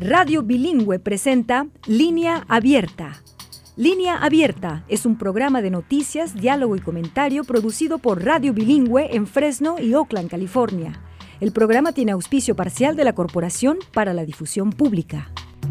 Radio Bilingüe presenta Línea Abierta. Línea Abierta es un programa de noticias, diálogo y comentario producido por Radio Bilingüe en Fresno y Oakland, California. El programa tiene auspicio parcial de la Corporación para la Difusión Pública.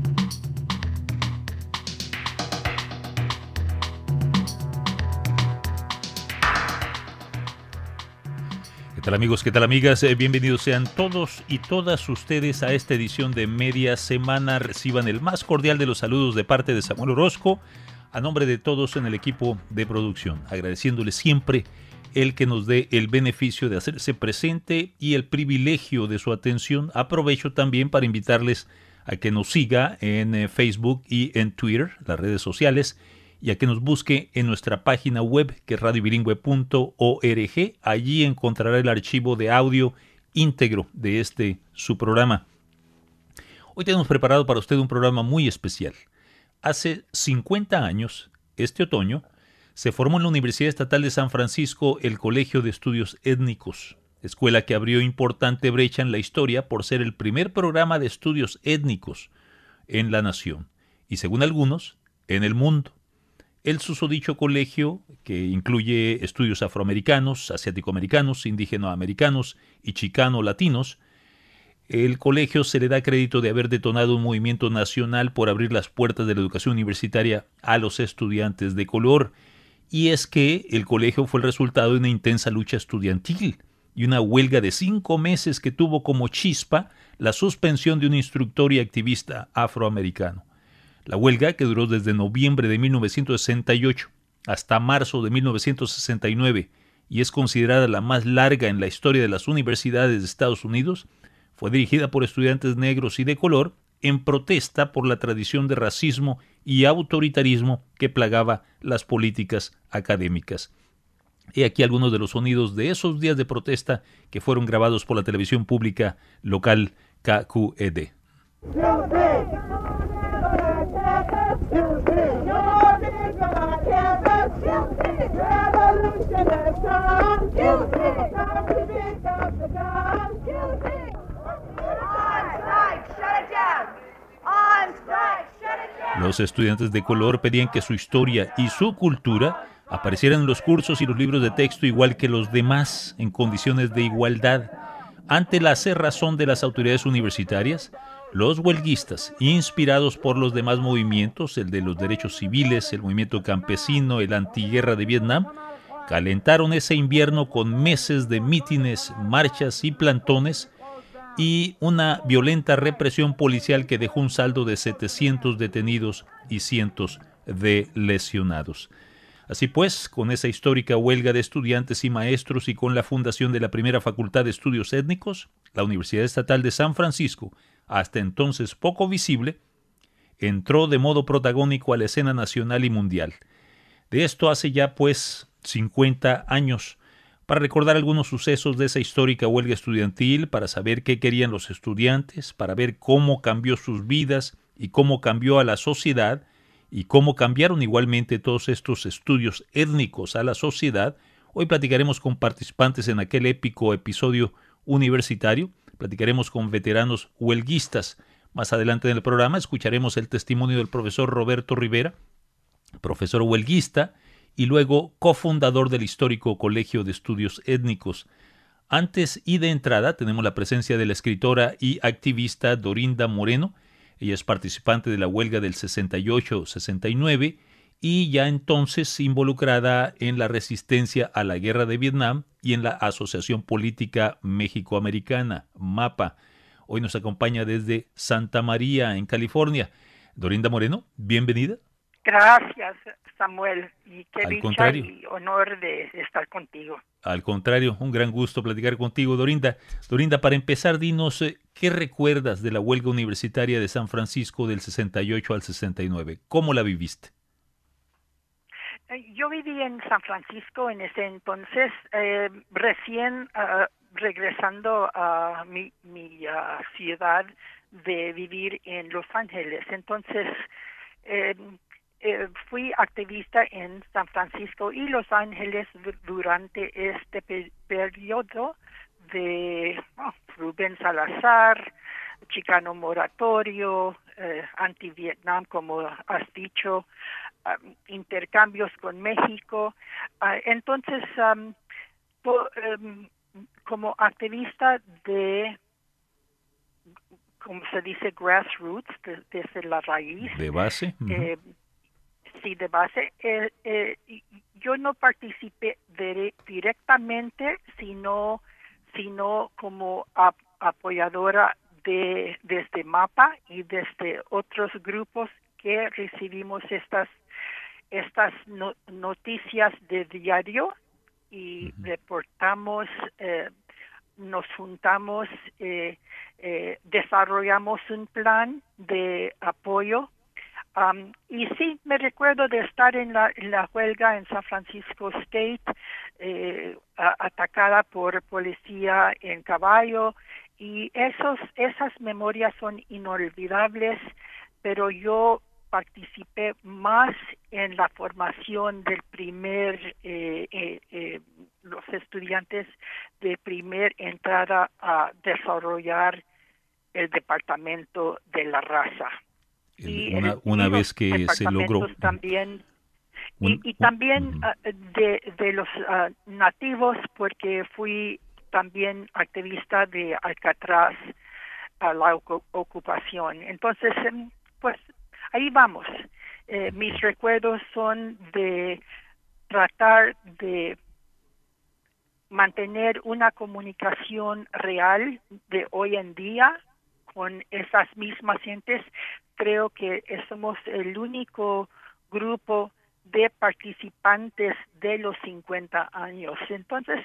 ¿Qué tal amigos? ¿Qué tal amigas? Bienvenidos sean todos y todas ustedes a esta edición de Media Semana. Reciban el más cordial de los saludos de parte de Samuel Orozco, a nombre de todos en el equipo de producción, agradeciéndole siempre el que nos dé el beneficio de hacerse presente y el privilegio de su atención. Aprovecho también para invitarles a que nos siga en Facebook y en Twitter, las redes sociales, y a que nos busque en nuestra página web, que es radiobilingüe.org. Allí encontrará el archivo de audio íntegro de su programa. Hoy tenemos preparado para usted un programa muy especial. Hace 50 años, este otoño, se formó en la Universidad Estatal de San Francisco el Colegio de Estudios Étnicos, escuela que abrió importante brecha en la historia por ser el primer programa de estudios étnicos en la nación y, según algunos, en el mundo. El susodicho colegio, que incluye estudios afroamericanos, asiático-americanos, indígena-americanos y chicano-latinos, el colegio se le da crédito de haber detonado un movimiento nacional por abrir las puertas de la educación universitaria a los estudiantes de color. Y es que el colegio fue el resultado de una intensa lucha estudiantil y una huelga de 5 meses que tuvo como chispa la suspensión de un instructor y activista afroamericano. La huelga, que duró desde noviembre de 1968 hasta marzo de 1969 y es considerada la más larga en la historia de las universidades de Estados Unidos, fue dirigida por estudiantes negros y de color en protesta por la tradición de racismo y autoritarismo que plagaba las políticas académicas. He aquí algunos de los sonidos de esos días de protesta que fueron grabados por la televisión pública local KQED. Los estudiantes de color pedían que su historia y su cultura aparecieran en los cursos y los libros de texto igual que los demás, en condiciones de igualdad. Ante la cerrazón de las autoridades universitarias, los huelguistas, inspirados por los demás movimientos, el de los derechos civiles, el movimiento campesino, el antiguerra de Vietnam, calentaron ese invierno con meses de mítines, marchas y plantones y una violenta represión policial que dejó un saldo de 700 detenidos y cientos de lesionados. Así pues, con esa histórica huelga de estudiantes y maestros y con la fundación de la primera Facultad de Estudios Étnicos, la Universidad Estatal de San Francisco, hasta entonces poco visible, entró de modo protagónico a la escena nacional y mundial. De esto hace ya, 50 años, para recordar algunos sucesos de esa histórica huelga estudiantil, para saber qué querían los estudiantes, para ver cómo cambió sus vidas y cómo cambió a la sociedad, y cómo cambiaron igualmente todos estos estudios étnicos a la sociedad. Hoy platicaremos con participantes en aquel épico episodio universitario, platicaremos con veteranos huelguistas. Más adelante en el programa escucharemos el testimonio del profesor Roberto Rivera, profesor huelguista, y luego cofundador del histórico Colegio de Estudios Étnicos. Antes y de entrada tenemos la presencia de la escritora y activista Dorinda Moreno. Ella es participante de la huelga del 68-69 y ya entonces involucrada en la resistencia a la guerra de Vietnam y en la Asociación Política México-Americana, MAPA. Hoy nos acompaña desde Santa María, en California. Dorinda Moreno, bienvenida. Gracias, Samuel, y qué dicha contrario. Y honor de estar contigo. Al contrario, un gran gusto platicar contigo, Dorinda. Dorinda, para empezar, dinos, ¿qué recuerdas de la huelga universitaria de San Francisco del 68 al 69? ¿Cómo la viviste? Yo viví en San Francisco en ese entonces, recién regresando a mi ciudad de vivir en Los Ángeles. Entonces, fui activista en San Francisco y Los Ángeles durante este periodo de Rubén Salazar, Chicano Moratorio, anti-Vietnam, como has dicho, intercambios con México. Entonces, como activista de, como se dice, grassroots, desde la raíz. De base. Sí, de base. Yo no participé directamente, sino como apoyadora desde MAPA y desde otros grupos que recibimos estas noticias de diario y reportamos, nos juntamos, desarrollamos un plan de apoyo. Y sí, me recuerdo de estar en la huelga en San Francisco State, atacada por policía en caballo, y esas memorias son inolvidables, pero yo participé más en la formación del los estudiantes de primer entrada a desarrollar el departamento de la raza. Una vez que se logró también también de los nativos, porque fui también activista de Alcatraz a la ocupación. Entonces, pues ahí vamos. Mis recuerdos son de tratar de mantener una comunicación real de hoy en día con esas mismas gentes. Creo que somos el único grupo de participantes de los 50 años. Entonces,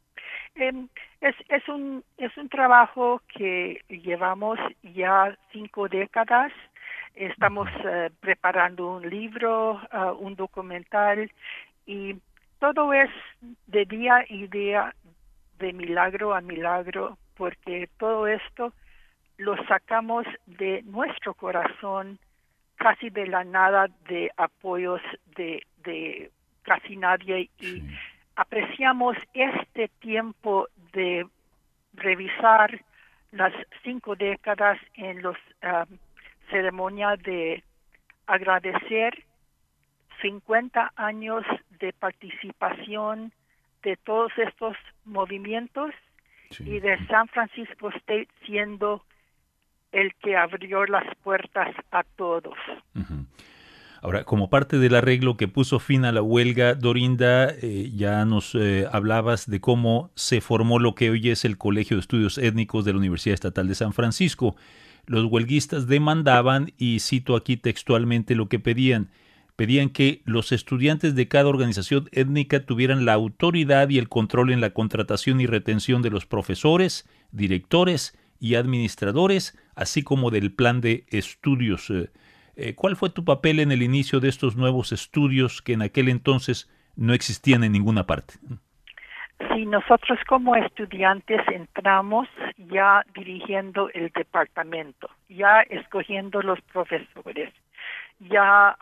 es un trabajo que llevamos ya 5 décadas. Estamos preparando un libro, un documental, y todo es de día y día, de milagro a milagro, porque todo esto lo sacamos de nuestro corazón, casi de la nada, de apoyos de casi nadie, y apreciamos este tiempo de revisar las 5 décadas en los ceremonia de agradecer 50 años de participación de todos estos movimientos, y de San Francisco State siendo el que abrió las puertas a todos. Ahora, como parte del arreglo que puso fin a la huelga, Dorinda, ya nos hablabas de cómo se formó lo que hoy es el Colegio de Estudios Étnicos de la Universidad Estatal de San Francisco. Los huelguistas demandaban, y cito aquí textualmente lo que pedían que los estudiantes de cada organización étnica tuvieran la autoridad y el control en la contratación y retención de los profesores, directores y administradores, así como del plan de estudios. ¿Cuál fue tu papel en el inicio de estos nuevos estudios que en aquel entonces no existían en ninguna parte? Sí, nosotros como estudiantes entramos ya dirigiendo el departamento, ya escogiendo los profesores, ya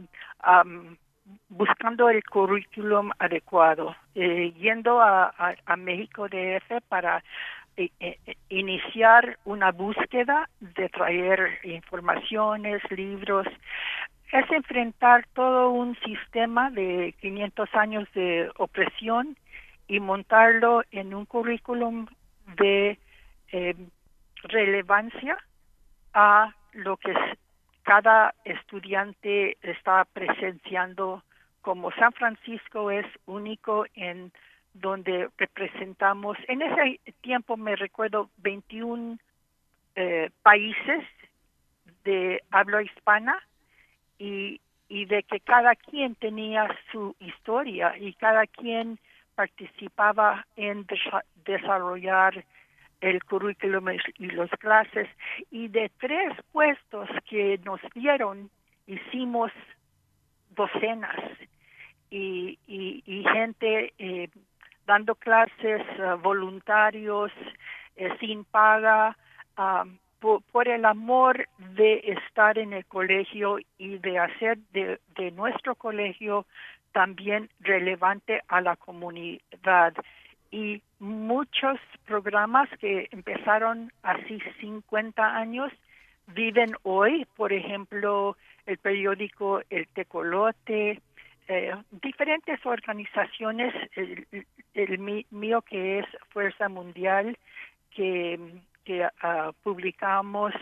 buscando el currículum adecuado, yendo a México DF para iniciar una búsqueda de traer informaciones, libros. Es enfrentar todo un sistema de 500 años de opresión y montarlo en un currículum de relevancia a lo que cada estudiante está presenciando. Como San Francisco es único en donde representamos, en ese tiempo me recuerdo 21 países de habla hispana, y de que cada quien tenía su historia y cada quien participaba en desarrollar el currículum y las clases, y de 3 puestos que nos dieron hicimos docenas, y gente dando clases, voluntarios, sin paga, por el amor de estar en el colegio y de hacer de nuestro colegio también relevante a la comunidad. Y muchos programas que empezaron así 50 años viven hoy, por ejemplo, el periódico El Tecolote, diferentes organizaciones, mío que es Fuerza Mundial, que publicamos.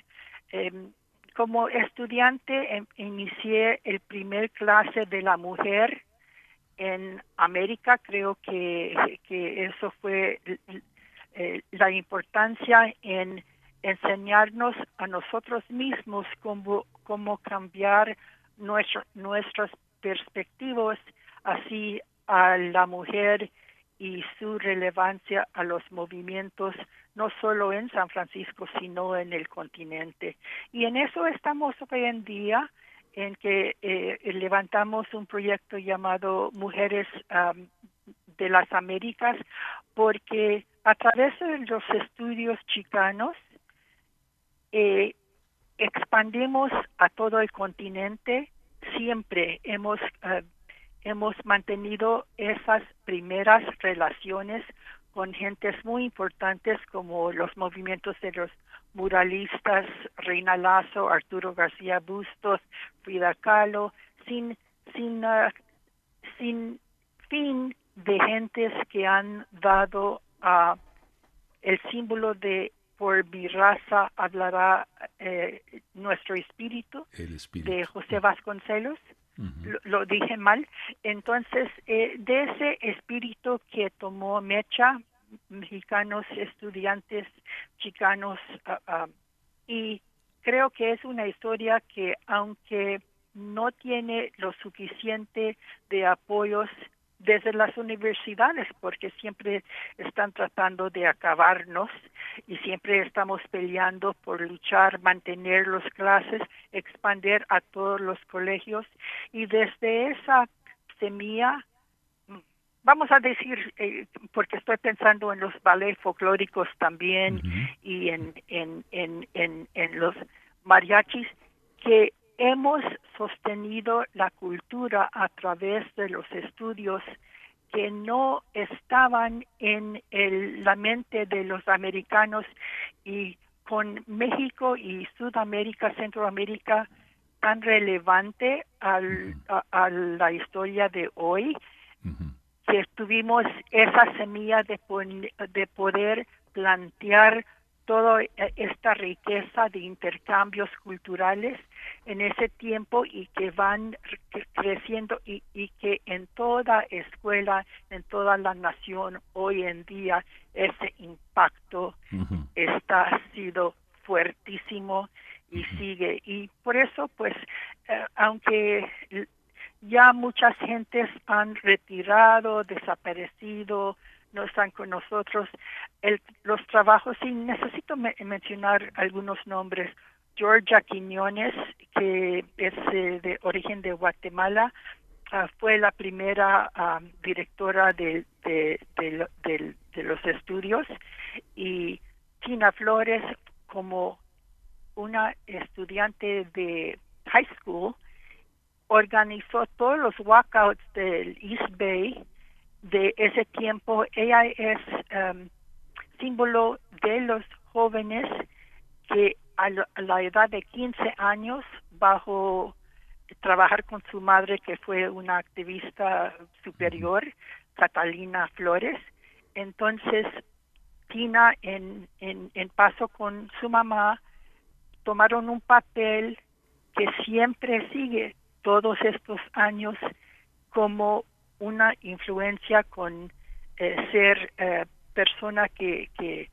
Como estudiante inicié el primer clase de la mujer en América. Creo que eso fue la importancia en enseñarnos a nosotros mismos cómo cambiar nuestras perspectivas así a la mujer y su relevancia a los movimientos, no solo en San Francisco, sino en el continente. Y en eso estamos hoy en día, en que levantamos un proyecto llamado Mujeres de las Américas, porque a través de los estudios chicanos expandimos a todo el continente. Siempre hemos mantenido esas primeras relaciones con gentes muy importantes como los movimientos de los muralistas, Reina Lazo, Arturo García Bustos, Frida Kahlo, sin fin de gentes que han dado el símbolo de por mi raza hablará nuestro espíritu, de José Vasconcelos. Lo dije mal. Entonces, de ese espíritu que tomó Mecha, mexicanos, estudiantes chicanos, y creo que es una historia que, aunque no tiene lo suficiente de apoyos desde las universidades, porque siempre están tratando de acabarnos y siempre estamos peleando por luchar, mantener las clases, expandir a todos los colegios, y desde esa semilla, vamos a decir, porque estoy pensando en los ballets folclóricos también, y en los mariachis, que hemos sostenido la cultura a través de los estudios que no estaban en la mente de los americanos, y con México y Sudamérica, Centroamérica tan relevante a la historia de hoy, que tuvimos esa semilla de poder plantear toda esta riqueza de intercambios culturales en ese tiempo, y que van creciendo, y que en toda escuela, en toda la nación hoy en día, ese impacto ha sido fuertísimo y sigue. Y por eso, pues, aunque ya muchas gentes han retirado, desaparecido, no están con nosotros, los trabajos, y necesito mencionar algunos nombres. Georgia Quiñones, que es de origen de Guatemala, fue la primera directora de los estudios, y Tina Flores, como una estudiante de high school, organizó todos los walkouts del East Bay de ese tiempo. Ella es símbolo de los jóvenes que a la edad de 15 años, bajo trabajar con su madre, que fue una activista superior, Catalina Flores. Entonces, Tina, en paso con su mamá, tomaron un papel que siempre sigue todos estos años como una influencia, con ser persona que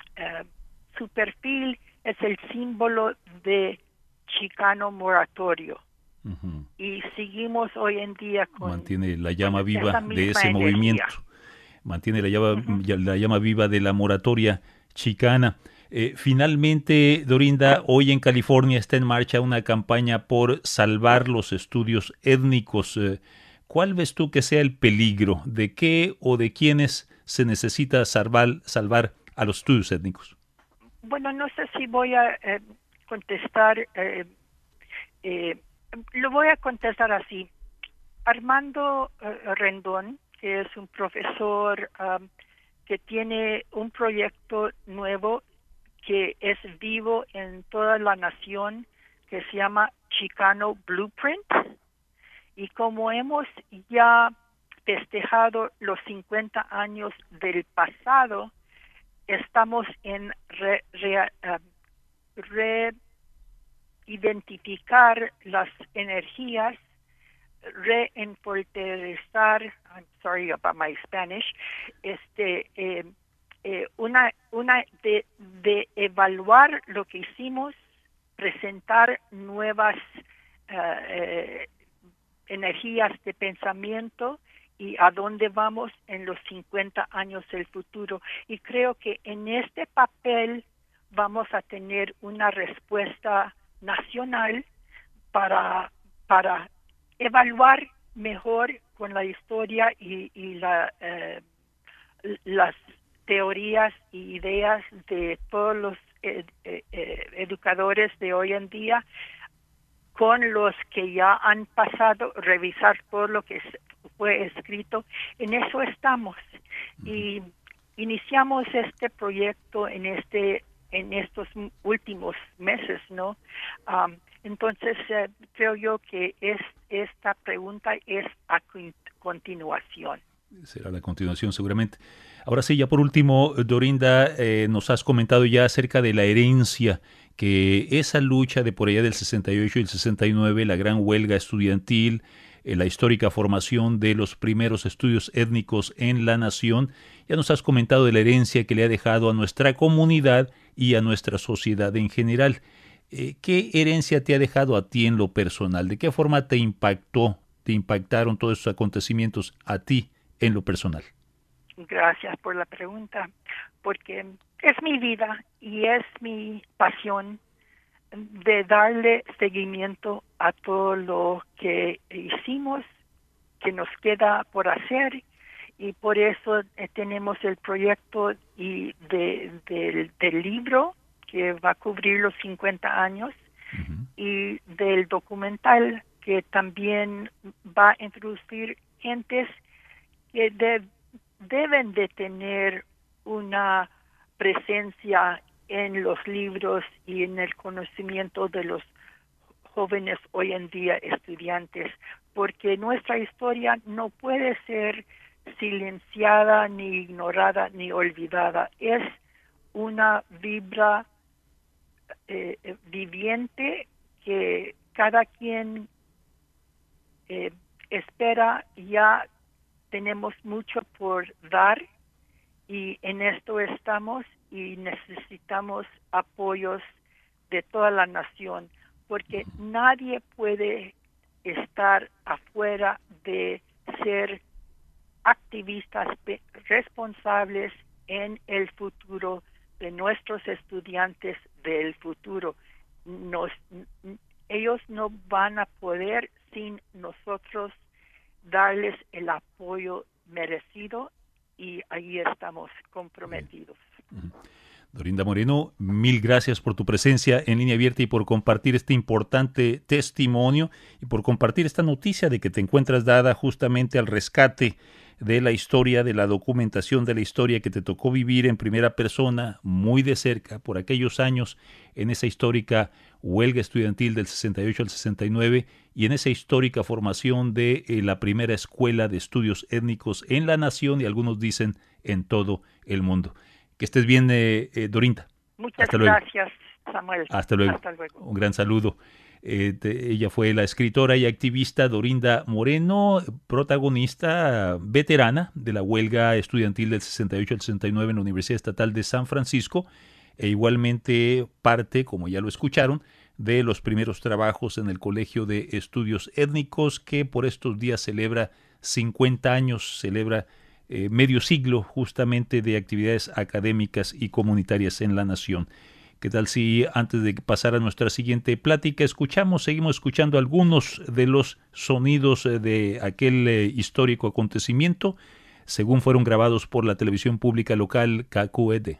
su perfil es el símbolo de Chicano Moratorio. Y seguimos hoy en día con... Mantiene la llama viva de ese movimiento. Mantiene la llama viva de la moratoria chicana. Finalmente, Dorinda, hoy en California está en marcha una campaña por salvar los estudios étnicos. ¿Cuál ves tú que sea el peligro? ¿De qué o de quiénes se necesita salvar a los estudios étnicos? Bueno, no sé si voy a contestar. Lo voy a contestar así. Armando Rendón, que es un profesor que tiene un proyecto nuevo que es vivo en toda la nación, que se llama Chicano Blueprint. Y como hemos ya festejado los 50 años del pasado, estamos en reidentificar las energías, reenfortalecer, I'm sorry about my Spanish, de evaluar lo que hicimos, presentar nuevas energías de pensamiento y a dónde vamos en los 50 años del futuro. Y creo que en este papel vamos a tener una respuesta nacional para evaluar mejor con la historia y las teorías y ideas de todos los educadores de hoy en día, con los que ya han pasado, revisar todo lo que fue escrito. En eso estamos. Y iniciamos este proyecto en estos últimos meses, ¿no? Entonces, creo yo que esta pregunta es a continuación. Será la continuación seguramente. Ahora sí, ya por último, Dorinda, nos has comentado ya acerca de la herencia, que esa lucha de por allá del 68 y el 69, la gran huelga estudiantil, la histórica formación de los primeros estudios étnicos en la nación, ya nos has comentado de la herencia que le ha dejado a nuestra comunidad y a nuestra sociedad en general. ¿Qué herencia te ha dejado a ti en lo personal? ¿De qué forma te impactaron todos esos acontecimientos a ti en lo personal? Gracias por la pregunta, porque es mi vida y es mi pasión de darle seguimiento a todo lo que hicimos, que nos queda por hacer, y por eso tenemos el proyecto del libro que va a cubrir los 50 años, y del documental que también va a introducir gentes que deben de tener una presencia en los libros y en el conocimiento de los jóvenes hoy en día estudiantes, porque nuestra historia no puede ser silenciada, ni ignorada, ni olvidada. Es una vibra viviente que cada quien espera. Ya tenemos mucho por dar y en esto estamos, y necesitamos apoyos de toda la nación, porque nadie puede estar afuera de ser activistas responsables en el futuro de nuestros estudiantes del futuro. Ellos no van a poder sin nosotros darles el apoyo merecido, y ahí estamos comprometidos. Dorinda Moreno, mil gracias por tu presencia en Línea Abierta y por compartir este importante testimonio y por compartir esta noticia de que te encuentras dada justamente al rescate de la historia, de la documentación de la historia que te tocó vivir en primera persona, muy de cerca, por aquellos años, en esa histórica huelga estudiantil del 68 al 69 y en esa histórica formación de la primera escuela de estudios étnicos en la nación y algunos dicen en todo el mundo. Que estés bien, Dorinda. Muchas gracias, Samuel. Hasta luego. Hasta luego. Un gran saludo. Ella fue la escritora y activista Dorinda Moreno, protagonista veterana de la huelga estudiantil del 68 al 69 en la Universidad Estatal de San Francisco, e igualmente parte, como ya lo escucharon, de los primeros trabajos en el Colegio de Estudios Étnicos, que por estos días celebra 50 años, celebra medio siglo justamente de actividades académicas y comunitarias en la nación. ¿Qué tal si antes de pasar a nuestra siguiente plática seguimos escuchando algunos de los sonidos de aquel histórico acontecimiento, según fueron grabados por la televisión pública local KQED?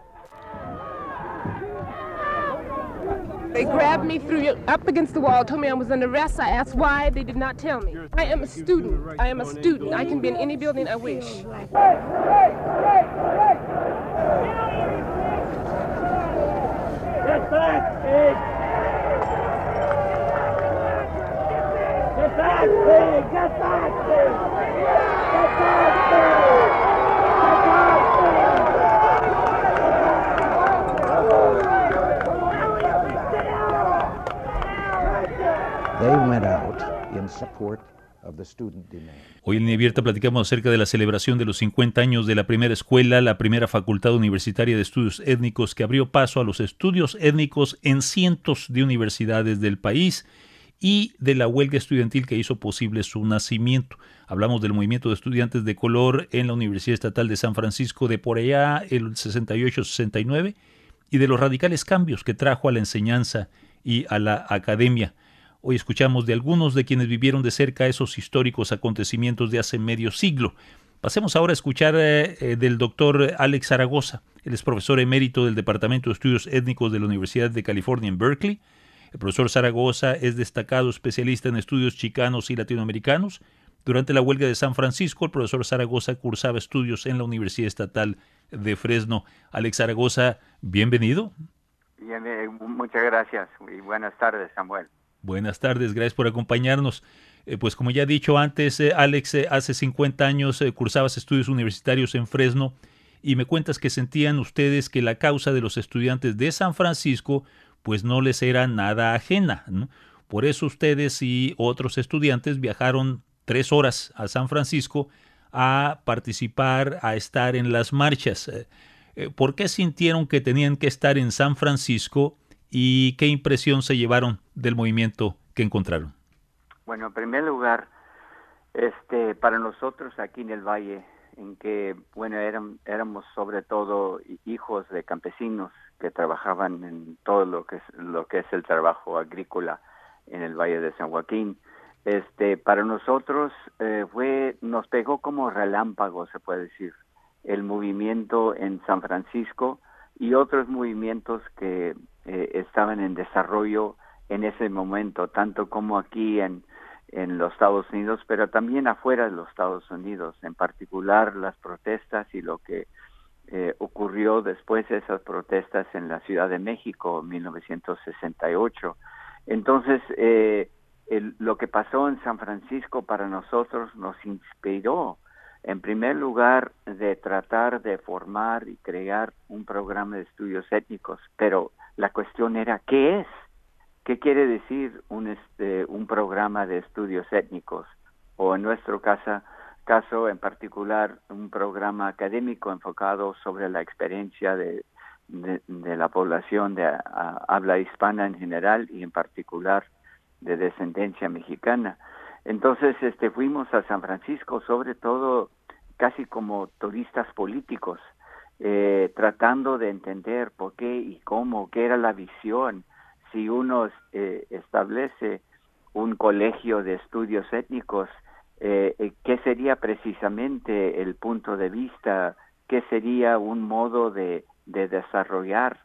They grabbed me, threw me up against the wall, told me I was under arrest. I asked why. They did not tell me. I am a student. I am a student. I can be in any building I wish. Hoy en Línea Abierta platicamos acerca de la celebración de los 50 años de la primera escuela, la primera facultad universitaria de estudios étnicos que abrió paso a los estudios étnicos en cientos de universidades del país y de la huelga estudiantil que hizo posible su nacimiento. Hablamos del movimiento de estudiantes de color en la Universidad Estatal de San Francisco de por allá, el 68-69, y de los radicales cambios que trajo a la enseñanza y a la academia. Hoy escuchamos de algunos de quienes vivieron de cerca esos históricos acontecimientos de hace medio siglo. Pasemos ahora a escuchar del doctor Alex Zaragoza. Él es profesor emérito del Departamento de Estudios Étnicos de la Universidad de California en Berkeley. El profesor Zaragoza es destacado especialista en estudios chicanos y latinoamericanos. Durante la huelga de San Francisco, el profesor Zaragoza cursaba estudios en la Universidad Estatal de Fresno. Alex Zaragoza, bienvenido. Bien, muchas gracias y buenas tardes, Samuel. Buenas tardes, gracias por acompañarnos. Pues como ya he dicho antes, Alex, hace 50 años cursabas estudios universitarios en Fresno y me cuentas que sentían ustedes que la causa de los estudiantes de San Francisco pues no les era nada ajena, ¿no? Por eso ustedes y otros estudiantes viajaron 3 horas a San Francisco a participar, a estar en las marchas. ¿Por qué sintieron que tenían que estar en San Francisco y qué impresión se llevaron del movimiento que encontraron? Bueno, en primer lugar, para nosotros aquí en el Valle, en que, bueno, éramos sobre todo hijos de campesinos que trabajaban en todo lo que es el trabajo agrícola en el Valle de San Joaquín. Para nosotros nos pegó como relámpago, se puede decir, el movimiento en San Francisco y otros movimientos que estaban en desarrollo en ese momento, tanto como aquí en los Estados Unidos, pero también afuera de los Estados Unidos, en particular las protestas y lo que ocurrió después de esas protestas en la Ciudad de México en 1968. Entonces, lo que pasó en San Francisco para nosotros nos inspiró, en primer lugar, de tratar de formar y crear un programa de estudios étnicos, pero la cuestión era, ¿qué es? ¿Qué quiere decir un programa de estudios étnicos? O en nuestro caso en particular, un programa académico enfocado sobre la experiencia de la población de habla hispana en general y en particular de descendencia mexicana. Entonces, fuimos a San Francisco, sobre todo casi como turistas políticos, tratando de entender por qué y cómo, qué era la visión. Si uno establece un colegio de estudios étnicos, ¿qué sería precisamente el punto de vista? ¿Qué sería un modo de desarrollar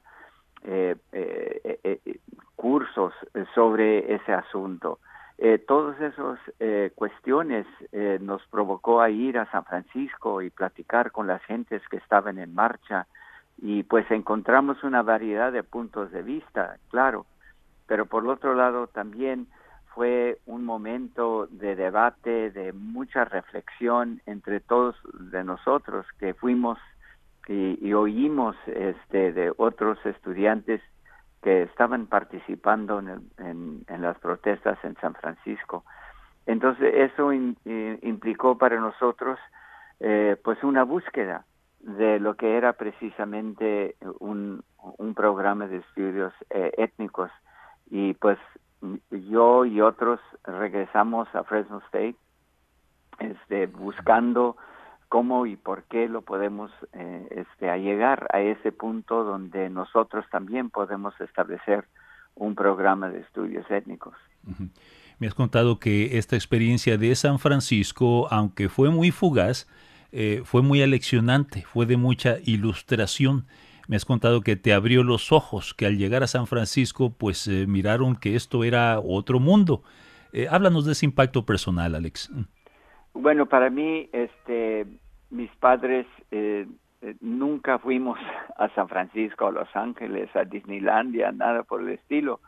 cursos sobre ese asunto? Todas esas cuestiones nos provocó a ir a San Francisco y platicar con las gentes que estaban en marcha y pues encontramos una variedad de puntos de vista, claro, pero por otro lado también fue un momento de debate, de mucha reflexión entre todos de nosotros que fuimos y oímos de otros estudiantes que estaban participando en las protestas en San Francisco. Entonces eso implicó para nosotros pues una búsqueda de lo que era precisamente un programa de estudios étnicos, y pues yo y otros regresamos a Fresno State buscando cómo y por qué lo podemos a llegar a ese punto donde nosotros también podemos establecer un programa de estudios étnicos. Uh-huh. Me has contado que esta experiencia de San Francisco, aunque fue muy fugaz, fue muy aleccionante, fue de mucha ilustración. Me has contado que te abrió los ojos, que al llegar a San Francisco, pues miraron que esto era otro mundo. Háblanos de ese impacto personal, Alex. Bueno, para mí, mis padres nunca fuimos a San Francisco, a Los Ángeles, a Disneylandia, nada por el estilo.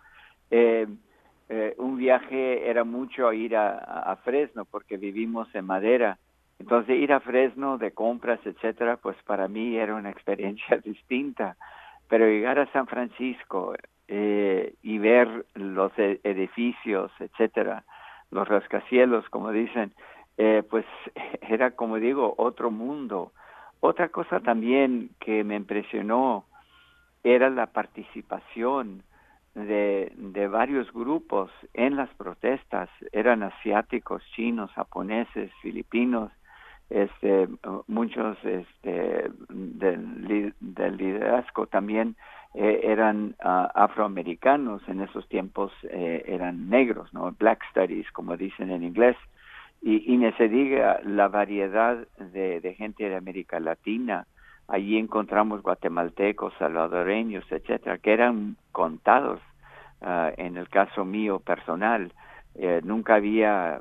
Un viaje era mucho ir a Fresno porque vivimos en Madera. Entonces ir a Fresno de compras, etcétera, pues para mí era una experiencia distinta. Pero llegar a San Francisco y ver los edificios, etcétera, los rascacielos, como dicen, pues era, como digo, otro mundo. Otra cosa también que me impresionó era la participación de varios grupos en las protestas. Eran asiáticos, chinos, japoneses, filipinos, muchos del liderazgo también eran afroamericanos. En esos tiempos eran negros, ¿no? Black Studies, como dicen en inglés. Y ni se diga la variedad de gente de América Latina. Allí encontramos guatemaltecos, salvadoreños, etcétera, que eran contados. En el caso mío personal, nunca había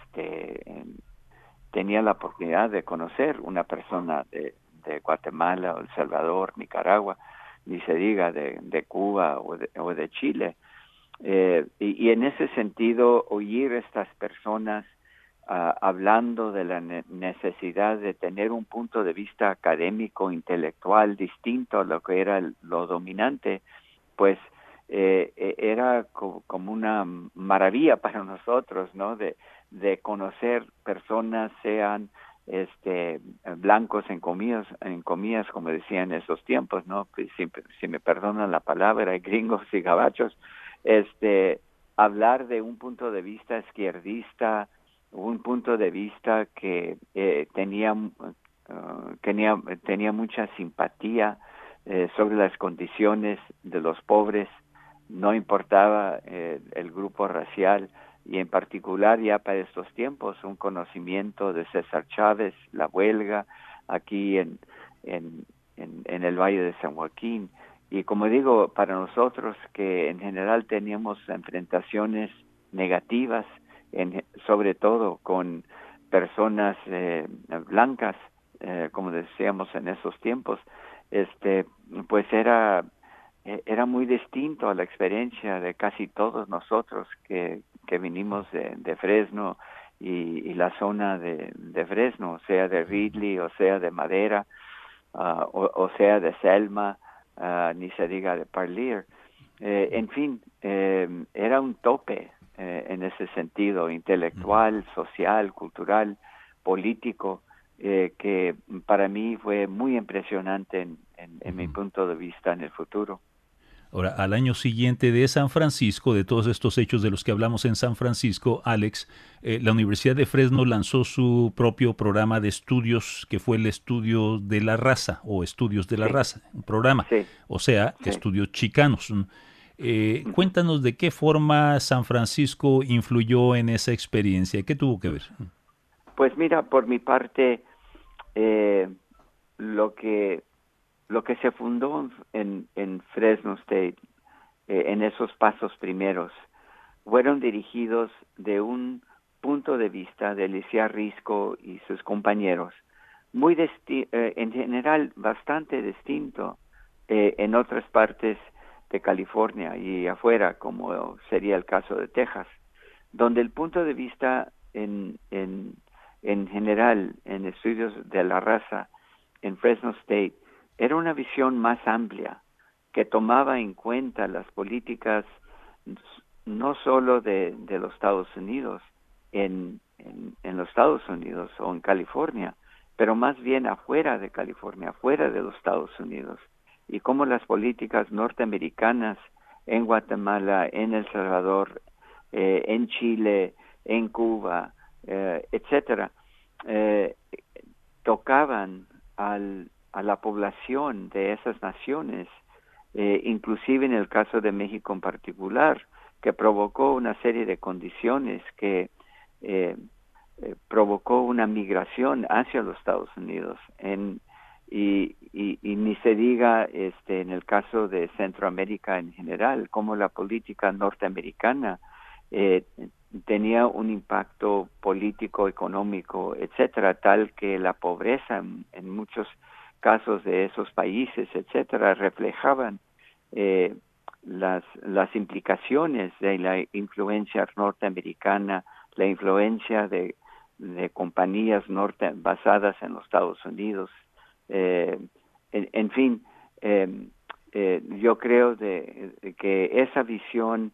tenía la oportunidad de conocer una persona de Guatemala, o El Salvador, Nicaragua, ni se diga de Cuba o de Chile. Y en ese sentido, oír estas personas hablando de la necesidad de tener un punto de vista académico, intelectual, distinto a lo que era lo dominante, pues era como una maravilla para nosotros, ¿no? De conocer personas, sean blancos en comillas, como decían en esos tiempos, ¿no? Pues, si me perdonan la palabra, gringos y gabachos, hablar de un punto de vista izquierdista, un punto de vista que tenía mucha simpatía sobre las condiciones de los pobres, no importaba el grupo racial, y en particular ya para estos tiempos un conocimiento de César Chávez, la huelga aquí en el Valle de San Joaquín. Y como digo, para nosotros que en general teníamos enfrentaciones negativas, sobre todo con personas blancas, como decíamos en esos tiempos, pues era muy distinto a la experiencia de casi todos nosotros que vinimos de Fresno y la zona de Fresno, sea de Ridley, o sea de Madera, o sea de Selma, ni se diga de Parlier. En fin, era un tope en ese sentido, intelectual, social, cultural, político, que para mí fue muy impresionante en mi punto de vista en el futuro. Ahora, al año siguiente de San Francisco, de todos estos hechos de los que hablamos en San Francisco, Alex, la Universidad de Fresno lanzó su propio programa de estudios, que fue el Estudio de la Raza, o Estudios de la Raza, un programa, o sea, estudios chicanos. Cuéntanos de qué forma San Francisco influyó en esa experiencia, ¿qué tuvo que ver? Pues mira, por mi parte, lo que se fundó en Fresno State, en esos pasos primeros, fueron dirigidos de un punto de vista de Alicia Risco y sus compañeros, muy en general bastante distinto en otras partes de California y afuera, como sería el caso de Texas, donde el punto de vista en general, en estudios de la raza, en Fresno State, era una visión más amplia que tomaba en cuenta las políticas no solo de los Estados Unidos, en los Estados Unidos o en California, pero más bien afuera de California, afuera de los Estados Unidos, y cómo las políticas norteamericanas en Guatemala, en El Salvador, en Chile, en Cuba, etcétera, tocaban a la población de esas naciones, inclusive en el caso de México en particular, que provocó una serie de condiciones que provocó una migración hacia los Estados Unidos, y ni se diga en el caso de Centroamérica en general, como la política norteamericana tenía un impacto político, económico, etcétera, tal que la pobreza en muchos casos de esos países, etcétera, reflejaban las implicaciones de la influencia norteamericana, la influencia de compañías basadas en los Estados Unidos. En fin, yo creo que esa visión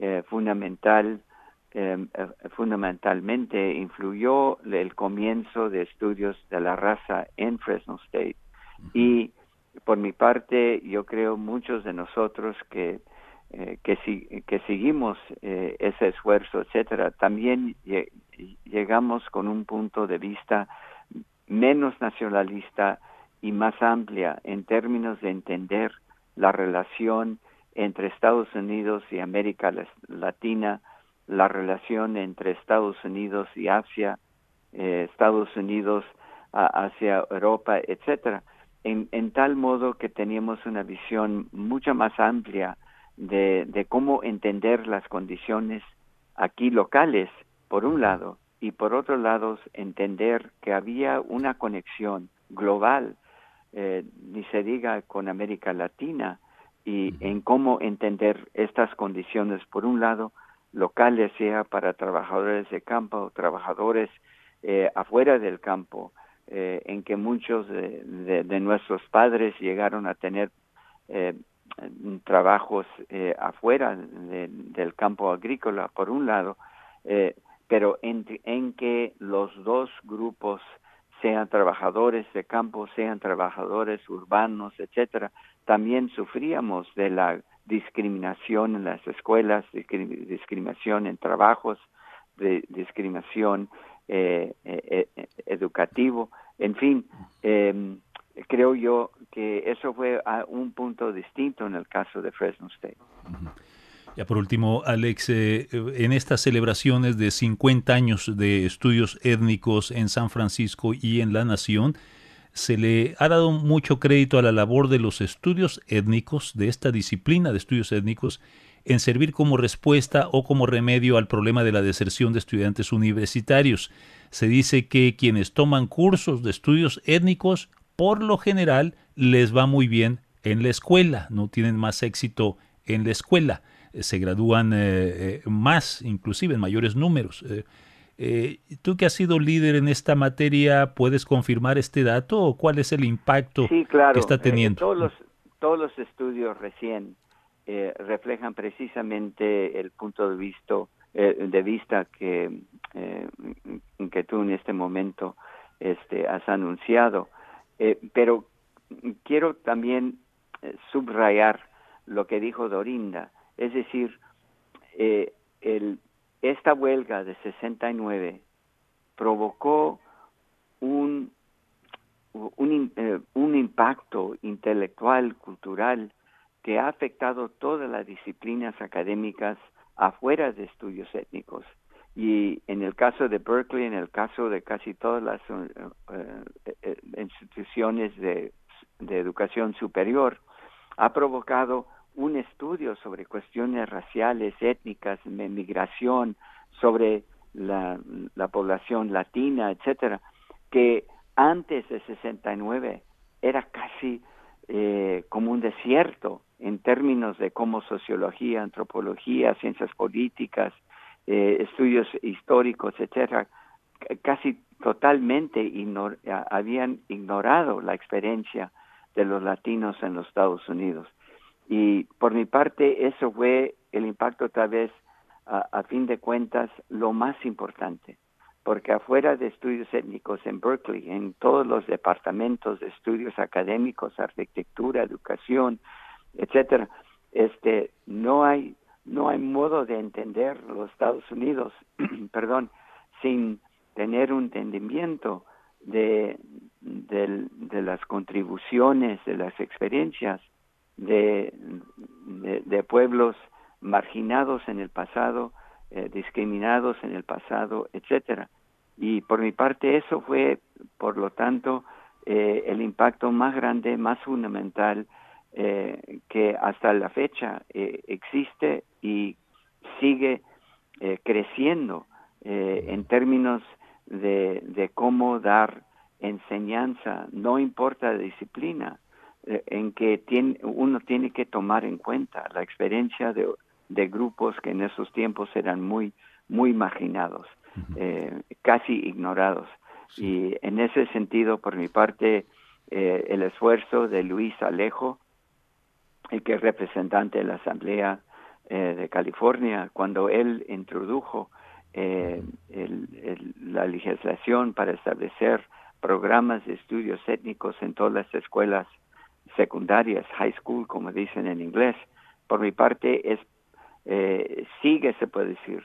fundamentalmente influyó el comienzo de estudios de la raza en Fresno State. Y por mi parte, yo creo muchos de nosotros que seguimos ese esfuerzo, etcétera, también llegamos con un punto de vista menos nacionalista y más amplia en términos de entender la relación entre Estados Unidos y América Latina, la relación entre Estados Unidos y Asia, Estados Unidos hacia Europa, etcétera, en tal modo que teníamos una visión mucho más amplia de cómo entender las condiciones aquí locales, por un lado, y por otro lado, entender que había una conexión global, ni se diga con América Latina, y en cómo entender estas condiciones, por un lado, locales, sea para trabajadores de campo, trabajadores afuera del campo, en que muchos de nuestros padres llegaron a tener trabajos afuera del campo agrícola, por un lado, pero en que los dos grupos, sean trabajadores de campo, sean trabajadores urbanos, etcétera, también sufríamos de la discriminación en las escuelas, discriminación en trabajos, de discriminación educativo, en fin, creo yo que eso fue un punto distinto en el caso de Fresno State. Ya por último, Alex, en estas celebraciones de 50 años de estudios étnicos en San Francisco y en la nación, se le ha dado mucho crédito a la labor de los estudios étnicos, de esta disciplina de estudios étnicos, en servir como respuesta o como remedio al problema de la deserción de estudiantes universitarios. Se dice que quienes toman cursos de estudios étnicos, por lo general, les va muy bien en la escuela, no tienen más éxito en la escuela, se gradúan más, inclusive en mayores números. Tú que has sido líder en esta materia, ¿puedes confirmar este dato o cuál es el impacto que está teniendo? Todos los estudios recién reflejan precisamente el punto de vista que tú en este momento has anunciado. Pero quiero también subrayar lo que dijo Dorinda, es decir, esta huelga de 69 provocó un impacto intelectual, cultural, que ha afectado todas las disciplinas académicas afuera de estudios étnicos. Y en el caso de Berkeley, en el caso de casi todas las instituciones de educación superior, ha provocado un estudio sobre cuestiones raciales, étnicas, migración, sobre la población latina, etcétera, que antes de 69 era casi como un desierto en términos de cómo sociología, antropología, ciencias políticas, estudios históricos, etcétera, casi totalmente habían ignorado la experiencia de los latinos en los Estados Unidos. Y por mi parte, eso fue el impacto tal vez, a fin de cuentas, lo más importante, porque afuera de estudios étnicos en Berkeley, en todos los departamentos de estudios académicos, arquitectura, educación, etcétera, no hay modo de entender los Estados Unidos, perdón, sin tener un entendimiento de las contribuciones, de las experiencias de pueblos marginados en el pasado, discriminados en el pasado, etcétera. Y por mi parte eso fue, por lo tanto, el impacto más grande, más fundamental que hasta la fecha existe y sigue creciendo en términos de cómo dar enseñanza, no importa la disciplina, en que uno tiene que tomar en cuenta la experiencia de grupos que en esos tiempos eran muy marginados, casi ignorados. Sí. Y en ese sentido, por mi parte, el esfuerzo de Luis Alejo, que es representante de la Asamblea de California, cuando él introdujo la legislación para establecer programas de estudios étnicos en todas las escuelas secundarias, high school, como dicen en inglés, por mi parte sigue, se puede decir,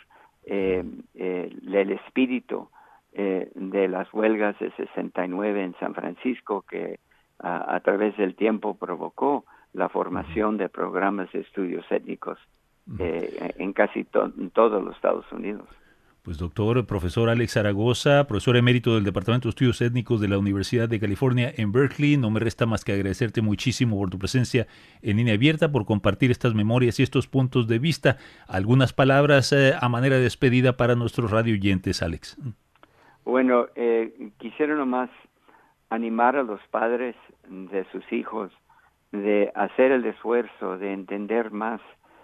el espíritu de las huelgas de 69 en San Francisco, que a través del tiempo provocó la formación de programas de estudios étnicos en casi todos los Estados Unidos. Pues doctor, profesor Alex Zaragoza, profesor emérito del Departamento de Estudios Étnicos de la Universidad de California en Berkeley, no me resta más que agradecerte muchísimo por tu presencia en Línea Abierta, por compartir estas memorias y estos puntos de vista. Algunas palabras a manera de despedida para nuestros radioyentes, Alex. Bueno, quisiera nomás animar a los padres de sus hijos de hacer el esfuerzo de entender más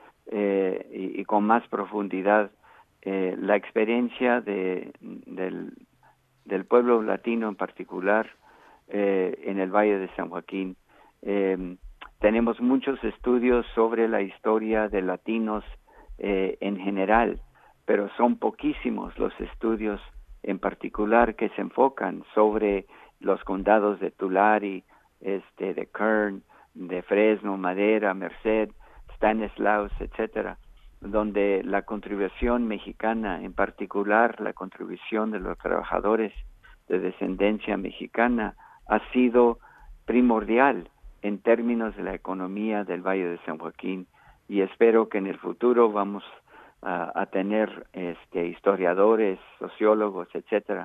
y con más profundidad la experiencia del pueblo latino en particular en el Valle de San Joaquín. Tenemos muchos estudios sobre la historia de latinos en general, pero son poquísimos los estudios en particular que se enfocan sobre los condados de Tulare, de Kern, de Fresno, Madera, Merced, Stanislaus, etcétera, donde la contribución mexicana, en particular la contribución de los trabajadores de descendencia mexicana, ha sido primordial en términos de la economía del Valle de San Joaquín, y espero que en el futuro vamos a tener historiadores, sociólogos, etcétera,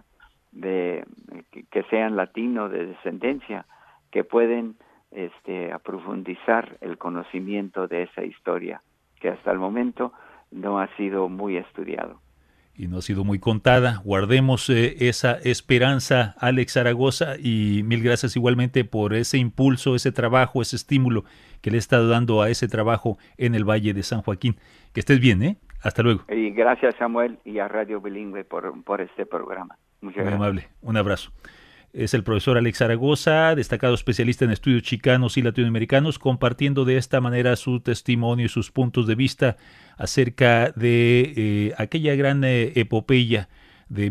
que sean latinos de descendencia, que pueden aprofundizar el conocimiento de esa historia, que hasta el momento no ha sido muy estudiado. Y no ha sido muy contada. Guardemos esa esperanza, Alex Zaragoza, y mil gracias igualmente por ese impulso, ese trabajo, ese estímulo que le está dando a ese trabajo en el Valle de San Joaquín. Que estés bien, ¿eh? Hasta luego. Y gracias, Samuel, y a Radio Bilingüe por este programa. Muchas gracias. Muy amable. Un abrazo. Es el profesor Alex Zaragoza, destacado especialista en estudios chicanos y latinoamericanos, compartiendo de esta manera su testimonio y sus puntos de vista acerca de aquella gran epopeya de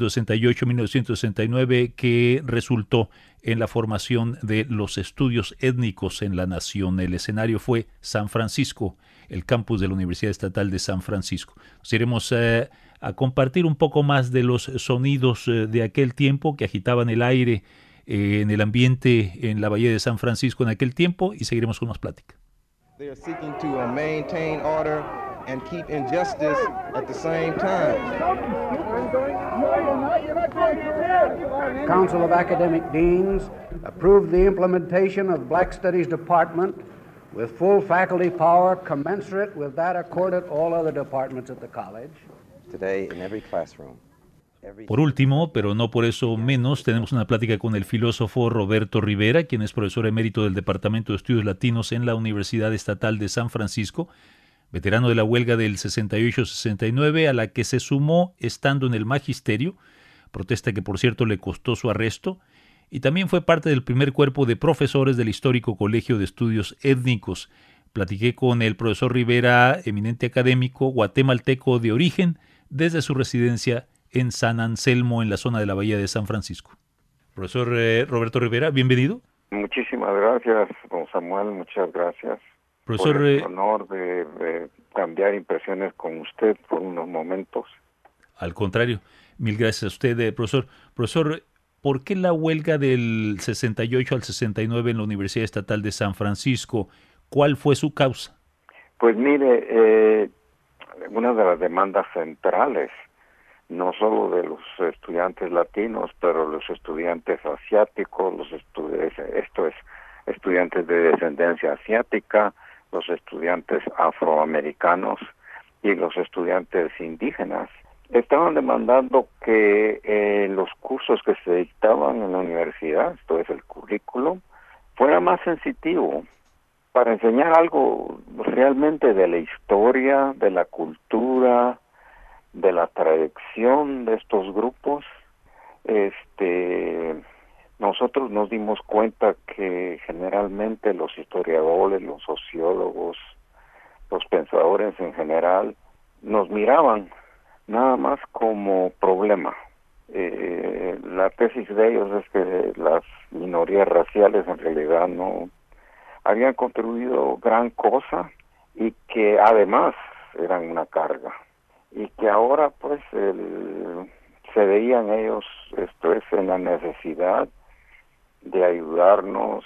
1968-1969 que resultó en la formación de los estudios étnicos en la nación. El escenario fue San Francisco, el campus de la Universidad Estatal de San Francisco. Nos iremos a compartir un poco más de los sonidos de aquel tiempo que agitaban el aire en el ambiente en la Bahía de San Francisco en aquel tiempo, y seguiremos con más plática. They are seeking to maintain order and keep injustice at the same time. Council of Academic Deans approved the implementation of Black Studies Department with full faculty power commensurate with that accorded all other departments at the college. Today in every classroom. Por último, pero no por eso menos, tenemos una plática con el filósofo Roberto Rivera, quien es profesor emérito del Departamento de Estudios Latinos en la Universidad Estatal de San Francisco, veterano de la huelga del 68-69, a la que se sumó estando en el magisterio, protesta que por cierto le costó su arresto, y también fue parte del primer cuerpo de profesores del histórico Colegio de Estudios Étnicos. Platiqué con el profesor Rivera, eminente académico guatemalteco de origen, desde su residencia en San Anselmo, en la zona de la Bahía de San Francisco. Profesor Roberto Rivera, bienvenido. Muchísimas gracias, don Samuel, muchas gracias. Profesor, por el honor de cambiar impresiones con usted por unos momentos. Al contrario, mil gracias a usted, profesor. Profesor, ¿por qué la huelga del 68 al 69 en la Universidad Estatal de San Francisco? ¿Cuál fue su causa? Pues mire, una de las demandas centrales, no solo de los estudiantes latinos, pero los estudiantes asiáticos, estudiantes de descendencia asiática, los estudiantes afroamericanos y los estudiantes indígenas, estaban demandando que los cursos que se dictaban en la universidad, esto es el currículum, fuera más sensitivo para enseñar algo realmente de la historia, de la cultura, de la tradición de estos grupos. Nosotros nos dimos cuenta que generalmente los historiadores, los sociólogos, los pensadores en general, nos miraban nada más como problema. La tesis de ellos es que las minorías raciales en realidad no habían contribuido gran cosa y que además eran una carga, y que ahora pues se veían ellos en la necesidad de ayudarnos,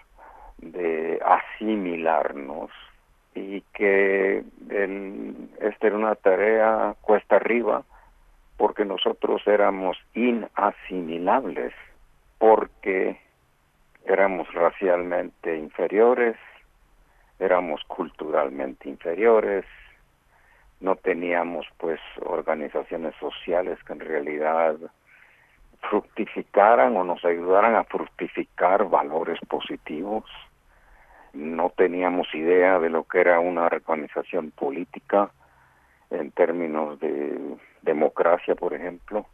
de asimilarnos, y que esta era una tarea cuesta arriba, porque nosotros éramos inasimilables, porque éramos racialmente inferiores, éramos culturalmente inferiores, no teníamos pues organizaciones sociales que en realidad fructificaran o nos ayudaran a fructificar valores positivos. No teníamos idea de lo que era una organización política en términos de democracia, por ejemplo.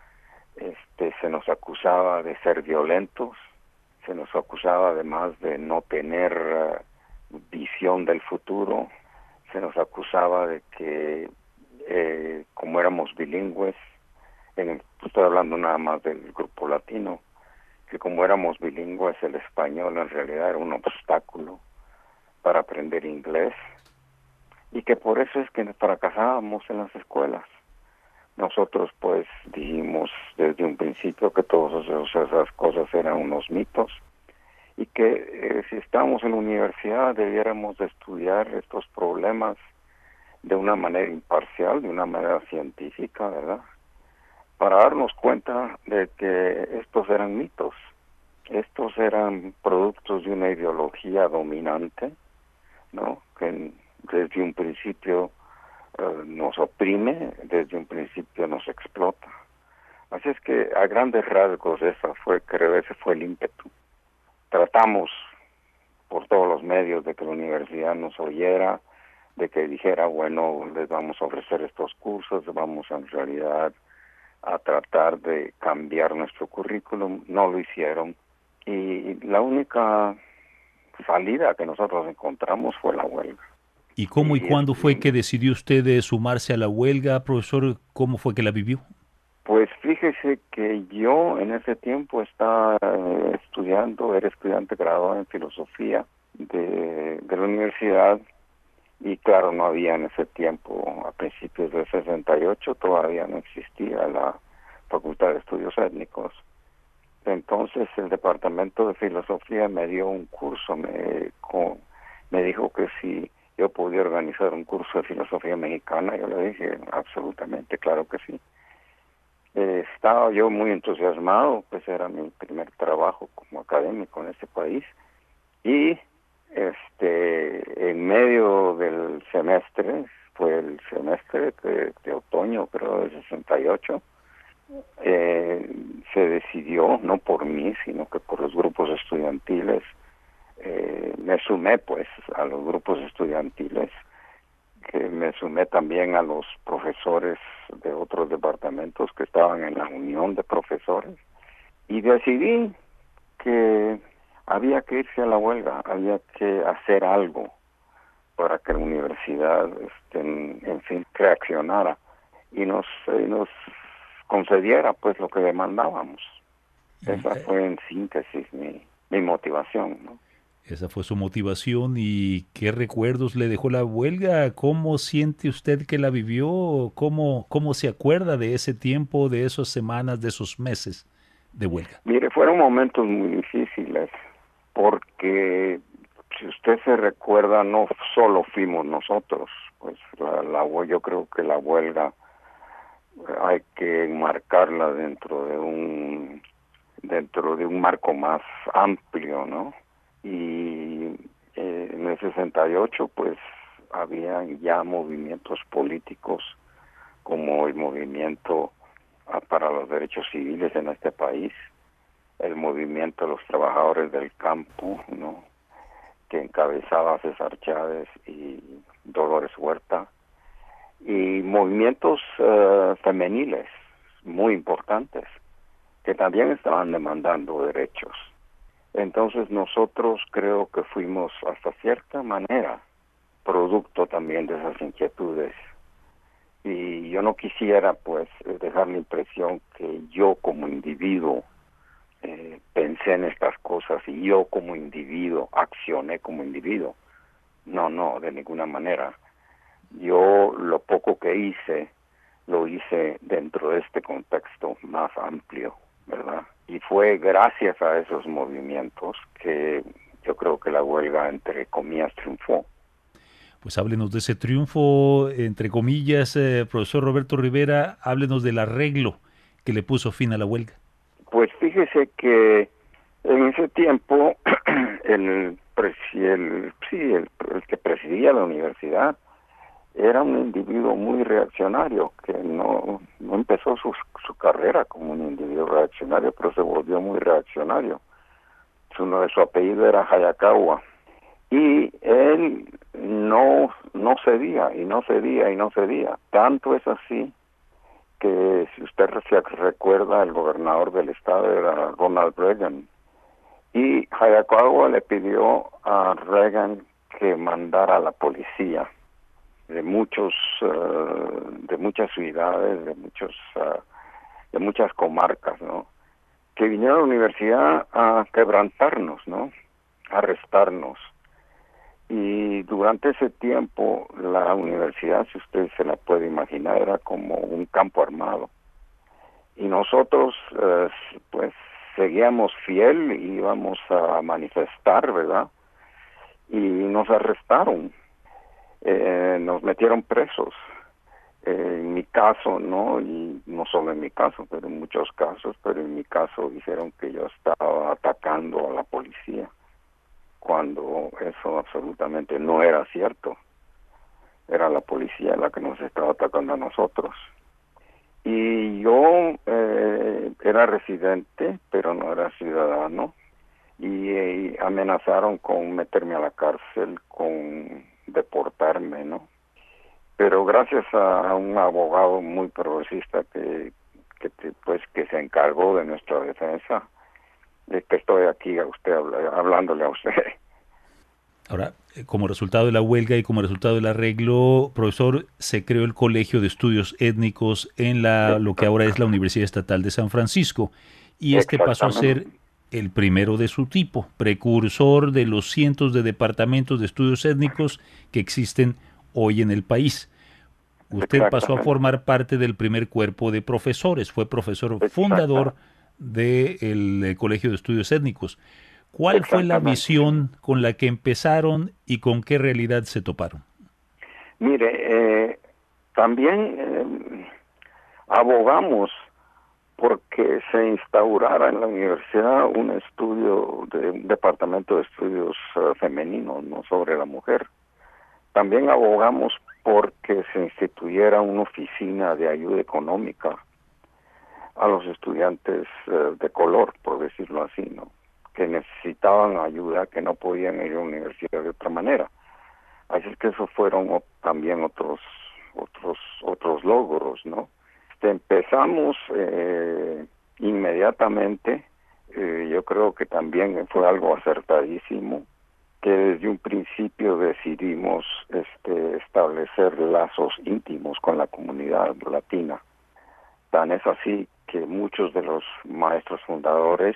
Se nos acusaba de ser violentos, se nos acusaba además de no tener visión del futuro, se nos acusaba de que como éramos bilingües, estoy hablando nada más del grupo latino, que como éramos bilingües el español en realidad era un obstáculo para aprender inglés, y que por eso es que fracasábamos en las escuelas. Nosotros pues dijimos desde un principio que todas esas cosas eran unos mitos, y que si estábamos en la universidad debiéramos de estudiar estos problemas de una manera imparcial, de una manera científica, ¿verdad?, para darnos cuenta de que estos eran mitos, estos eran productos de una ideología dominante, ¿no?, que desde un principio nos oprime, desde un principio nos explota. Así es que a grandes rasgos ese fue el ímpetu. Tratamos por todos los medios de que la universidad nos oyera, de que dijera, bueno, les vamos a ofrecer estos cursos, vamos en realidad a tratar de cambiar nuestro currículum. No lo hicieron, y la única salida que nosotros encontramos fue la huelga. ¿Y cómo y cuándo fue que decidió usted de sumarse a la huelga, profesor? ¿Cómo fue que la vivió? Pues fíjese que yo en ese tiempo estaba era estudiante graduado en filosofía de la universidad, y claro, no había en ese tiempo, a principios del 68, todavía no existía la Facultad de Estudios Étnicos. Entonces el Departamento de Filosofía me dio un curso, me dijo que si yo podía organizar un curso de filosofía mexicana. Yo le dije, absolutamente, claro que sí. Estaba yo muy entusiasmado, pues era mi primer trabajo como académico en este país, y en medio del semestre, fue el semestre de otoño, creo, de 68, se decidió, no por mí, sino que por los grupos estudiantiles, me sumé pues a los grupos estudiantiles, que me sumé también a los profesores de otros departamentos que estaban en la unión de profesores, y decidí que había que irse a la huelga, había que hacer algo para que la universidad, en fin, reaccionara y nos concediera pues lo que demandábamos. Esa fue en síntesis mi motivación, ¿no? Esa fue su motivación. ¿Y qué recuerdos le dejó la huelga? ¿Cómo siente usted que la vivió? ¿Cómo se acuerda de ese tiempo, de esas semanas, de esos meses de huelga? Mire, fueron momentos muy difíciles, porque si usted se recuerda, no solo fuimos nosotros, pues yo creo que la huelga hay que enmarcarla dentro de un marco más amplio, ¿no? Y en el 68 pues había ya movimientos políticos como el movimiento para los derechos civiles en este país, el movimiento de los trabajadores del campo, ¿no?, que encabezaba César Chávez y Dolores Huerta, y movimientos femeniles muy importantes que también estaban demandando derechos. Entonces nosotros creo que fuimos hasta cierta manera producto también de esas inquietudes, y yo no quisiera pues dejar la impresión que yo como individuo pensé en estas cosas y yo como individuo accioné como individuo. No, de ninguna manera. Yo lo poco que hice, lo hice dentro de este contexto más amplio, ¿verdad? Y fue gracias a esos movimientos que yo creo que la huelga, entre comillas, triunfó. Pues háblenos de ese triunfo, entre comillas, profesor Roberto Rivera, háblenos del arreglo que le puso fin a la huelga. Pues fíjese que en ese tiempo el que presidía la universidad era un individuo muy reaccionario, que no empezó su carrera como un individuo reaccionario, pero se volvió muy reaccionario. Su apellido era Hayakawa, y él no cedía, y no cedía, y no cedía. Tanto es así que, si usted se recuerda, el gobernador del estado era Ronald Reagan, y Hayakawa le pidió a Reagan que mandara a la policía de muchas ciudades, de muchas comarcas, ¿no?, que vinieron a la universidad a quebrantarnos, ¿no?, a arrestarnos. Y durante ese tiempo la universidad, si usted se la puede imaginar, era como un campo armado. Y nosotros pues seguíamos fiel y íbamos a manifestar, ¿verdad? Y nos arrestaron, nos metieron presos. En mi caso, ¿no?, y no solo en mi caso, pero en muchos casos, pero en mi caso dijeron que yo estaba atacando a la policía, cuando eso absolutamente no era cierto. Era la policía la que nos estaba atacando a nosotros. Y yo era residente, pero no era ciudadano, y amenazaron con meterme a la cárcel, con deportarme, ¿no? Pero gracias a un abogado muy progresista que se encargó de nuestra defensa, que estoy aquí hablándole a usted. Ahora, como resultado de la huelga y como resultado del arreglo, profesor, se creó el Colegio de Estudios Étnicos en lo que ahora es la Universidad Estatal de San Francisco, y este pasó a ser el primero de su tipo, precursor de los cientos de departamentos de estudios étnicos que existen hoy en el país. Usted pasó a formar parte del primer cuerpo de profesores, fue profesor fundador del Colegio de Estudios Étnicos. ¿Cuál fue la visión con la que empezaron y con qué realidad se toparon? Mire, también abogamos porque se instaurara en la universidad un departamento de estudios femeninos, ¿no?, sobre la mujer. También abogamos porque se instituyera una oficina de ayuda económica a los estudiantes de color, por decirlo así, ¿no?, que necesitaban ayuda, que no podían ir a la universidad de otra manera. Así es que esos fueron también otros logros, ¿no? Empezamos inmediatamente, yo creo que también fue algo acertadísimo, que desde un principio decidimos establecer lazos íntimos con la comunidad latina. Tan es así que muchos de los maestros fundadores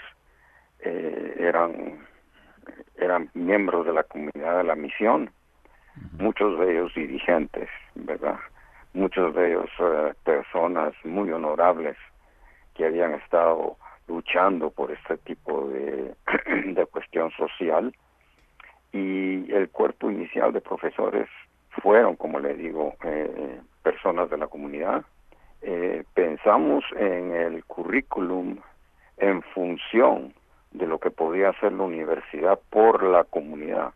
eran miembros de la comunidad de la misión, muchos de ellos dirigentes, ¿verdad? Muchos de ellos personas muy honorables que habían estado luchando por este tipo de cuestión social. Y el cuerpo inicial de profesores fueron, como le digo, personas de la comunidad. Pensamos en el currículum en función de lo que podía hacer la universidad por la comunidad.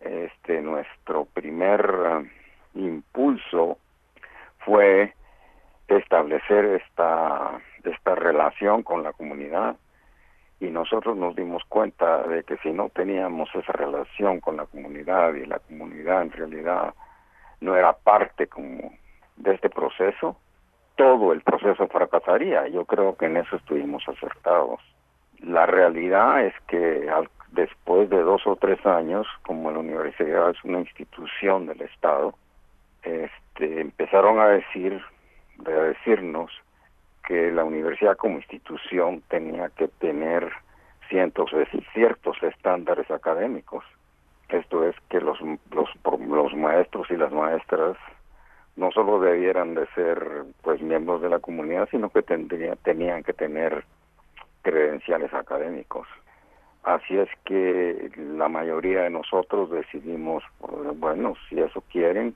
Nuestro primer impulso fue establecer esta relación con la comunidad. Y nosotros nos dimos cuenta de que si no teníamos esa relación con la comunidad y la comunidad en realidad no era parte como de este proceso, todo el proceso fracasaría. Yo creo que en eso estuvimos acertados. La realidad es que después de 2 o 3 años, como la universidad es una institución del Estado, empezaron a decirnos que la universidad como institución tenía que tener ciertos estándares académicos. Esto es que los maestros y las maestras no solo debieran de ser pues miembros de la comunidad, sino que tenían que tener credenciales académicos. Así es que la mayoría de nosotros decidimos, bueno, si eso quieren,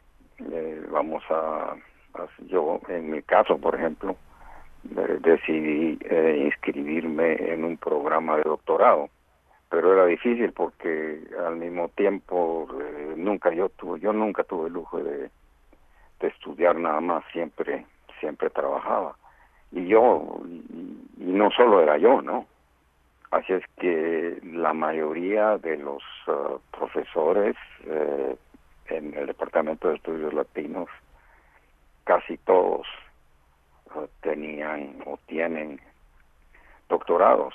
yo en mi caso, por ejemplo, decidí inscribirme en un programa de doctorado, pero era difícil porque al mismo tiempo yo nunca tuve el lujo de estudiar nada más, siempre trabajaba, y no solo era yo, ¿no? Así es que la mayoría de los profesores en el Departamento de Estudios Latinos, casi todos tenían o tienen doctorados.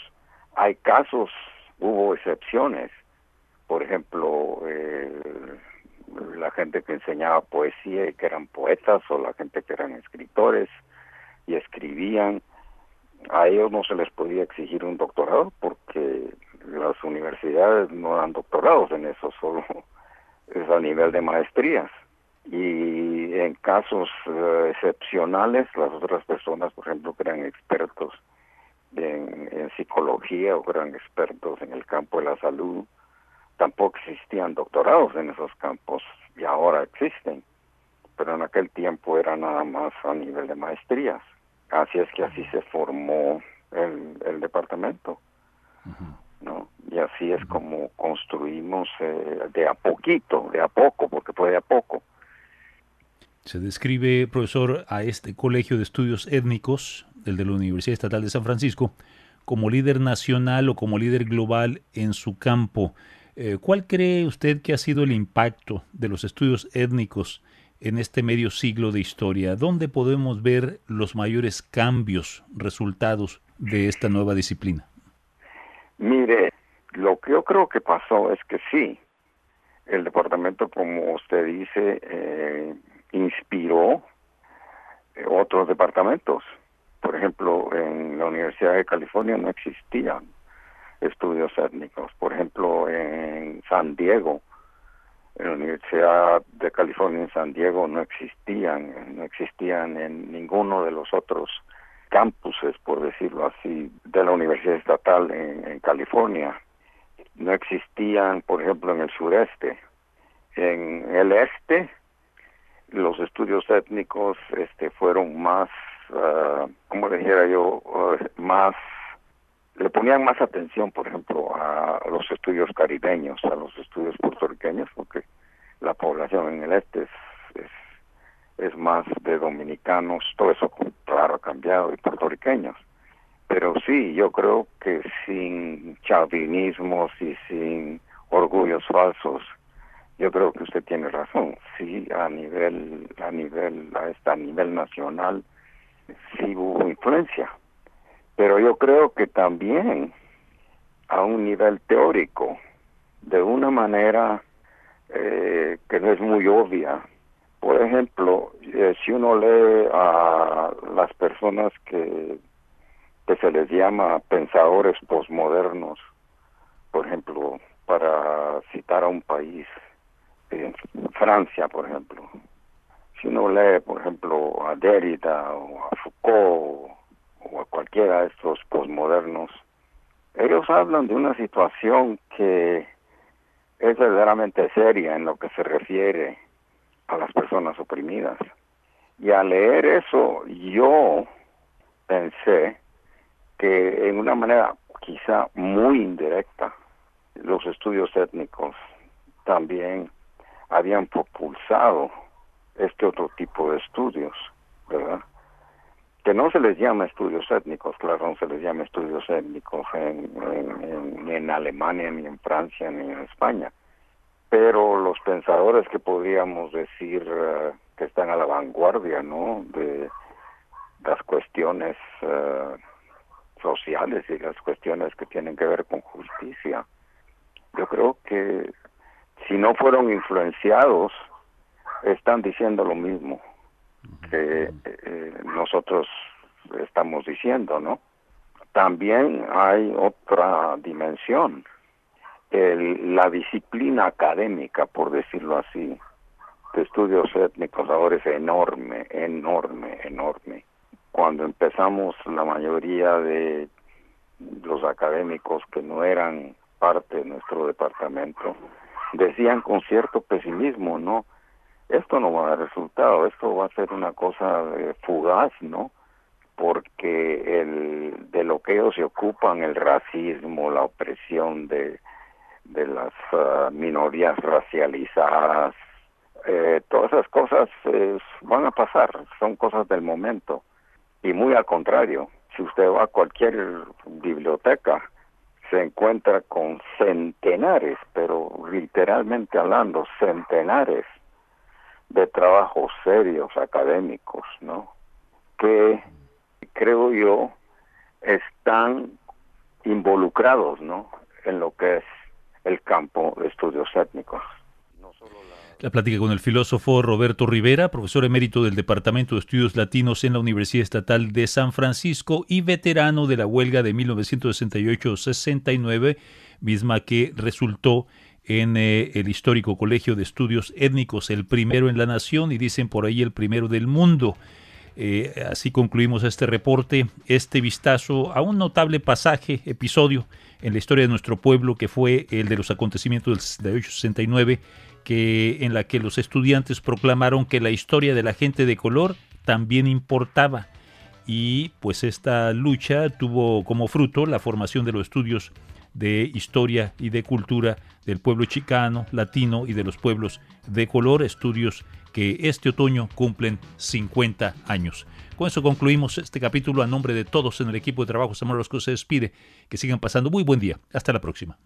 Hubo excepciones, por ejemplo, la gente que enseñaba poesía y que eran poetas, o la gente que eran escritores y escribían. A ellos no se les podía exigir un doctorado porque las universidades no dan doctorados en eso, solo es a nivel de maestrías. Y en casos excepcionales, las otras personas, por ejemplo, que eran expertos en psicología o que eran expertos en el campo de la salud, tampoco existían doctorados en esos campos, y ahora existen, pero en aquel tiempo era nada más a nivel de maestrías. Así es que así se formó el departamento, ¿no? Y así es como construimos de a poco, porque fue de a poco. Se describe, profesor, a este Colegio de Estudios Étnicos, el de la Universidad Estatal de San Francisco, como líder nacional o como líder global en su campo. ¿Cuál cree usted que ha sido el impacto de los estudios étnicos en este medio siglo de historia? ¿Dónde podemos ver los mayores cambios, resultados de esta nueva disciplina? Mire, lo que yo creo que pasó es que sí, el departamento, como usted dice, inspiró otros departamentos. Por ejemplo, en la Universidad de California no existían estudios étnicos. Por ejemplo, en San Diego, en la Universidad de California en San Diego no existían en ninguno de los otros campuses, por decirlo así, de la Universidad Estatal en California. No existían, por ejemplo, en el sureste. En el este, los estudios étnicos fueron más, como le dijera yo, le ponían más atención, por ejemplo, a los estudios caribeños, a los estudios puertorriqueños, porque la población en el este es más de dominicanos, todo eso, claro, ha cambiado, y puertorriqueños. Pero sí, yo creo que sin chauvinismos y sin orgullos falsos, yo creo que usted tiene razón. Sí, a nivel nacional, sí hubo influencia. Pero yo creo que también a un nivel teórico, de una manera que no es muy obvia. Por ejemplo, si uno lee a las personas que se les llama pensadores posmodernos, por ejemplo, para citar a un país, Francia, por ejemplo. Si uno lee, por ejemplo, a Derrida o a Foucault o a cualquiera de estos posmodernos, ellos hablan de una situación que es verdaderamente seria en lo que se refiere a las personas oprimidas. Y al leer eso, yo pensé que en una manera quizá muy indirecta, los estudios étnicos también habían propulsado este otro tipo de estudios, ¿verdad? que no se les llama estudios étnicos, claro, no se les llama estudios étnicos ni en Alemania, ni en Francia, ni en España, pero los pensadores que podríamos decir que están a la vanguardia, ¿no?, de las cuestiones sociales y las cuestiones que tienen que ver con justicia, yo creo que si no fueron influenciados, están diciendo lo mismo que nosotros estamos diciendo, ¿no? También hay otra dimensión, la disciplina académica, por decirlo así, de estudios étnicos ahora es enorme. Cuando empezamos, la mayoría de los académicos que no eran parte de nuestro departamento decían con cierto pesimismo, ¿no? Esto no va a dar resultado, esto va a ser una cosa fugaz, ¿no? Porque de lo que ellos se ocupan, el racismo, la opresión de las minorías racializadas, todas esas cosas van a pasar, son cosas del momento. Y muy al contrario, si usted va a cualquier biblioteca, se encuentra con centenares, pero literalmente hablando, centenares de trabajos serios, académicos, ¿no?, que creo yo están involucrados, ¿no?, en lo que es el campo de estudios étnicos. La plática con el filósofo Roberto Rivera, profesor emérito del Departamento de Estudios Latinos en la Universidad Estatal de San Francisco y veterano de la huelga de 1968-69, misma que resultó en el histórico Colegio de Estudios Étnicos, el primero en la nación y dicen por ahí el primero del mundo. Así concluimos este reporte, este vistazo a un notable episodio en la historia de nuestro pueblo, que fue el de los acontecimientos del 68-69, en la que los estudiantes proclamaron que la historia de la gente de color también importaba. Y pues esta lucha tuvo como fruto la formación de los estudios de historia y de cultura del pueblo chicano, latino y de los pueblos de color, estudios que este otoño cumplen 50 años. Con eso concluimos este capítulo. A nombre de todos en el equipo de trabajo, Samuel Orozco se despide. Que sigan pasando muy buen día. Hasta la próxima.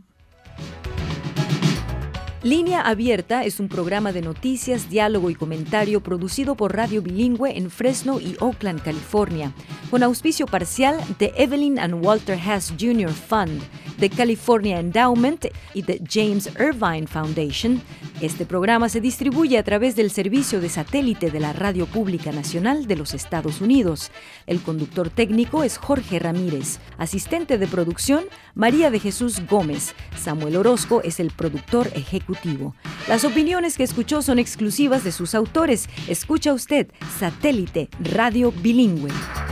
Línea Abierta es un programa de noticias, diálogo y comentario producido por Radio Bilingüe en Fresno y Oakland, California, con auspicio parcial de Evelyn and Walter Hess Jr. Fund, de California Endowment y de James Irvine Foundation. Este programa se distribuye a través del servicio de satélite de la Radio Pública Nacional de los Estados Unidos. El conductor técnico es Jorge Ramírez. Asistente de producción, María de Jesús Gómez. Samuel Orozco es el productor ejecutivo. Las opiniones que escuchó son exclusivas de sus autores. Escucha usted Satélite Radio Bilingüe.